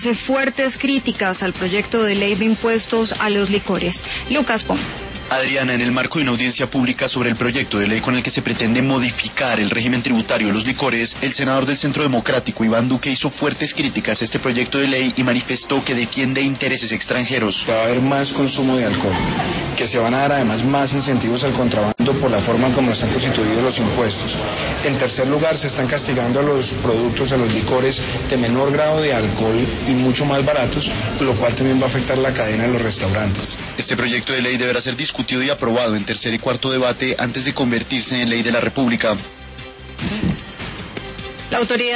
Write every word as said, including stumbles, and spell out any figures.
hace fuertes críticas al proyecto de ley de impuestos a los licores. Lucas Pom. Adriana, en el marco de una audiencia pública sobre el proyecto de ley con el que se pretende modificar el régimen tributario de los licores, el senador del Centro Democrático, Iván Duque, hizo fuertes críticas a este proyecto de ley y manifestó que defiende intereses extranjeros. Va a haber más consumo de alcohol, que se van a dar además más incentivos al contrabando por la forma como están constituidos los impuestos. En tercer lugar, se están castigando a los productos, a los licores de menor grado de alcohol y mucho más baratos, lo cual también va a afectar la cadena de los restaurantes. Este proyecto de ley deberá ser discutido y aprobado en tercer y cuarto debate antes de convertirse en ley de la República. La autoridad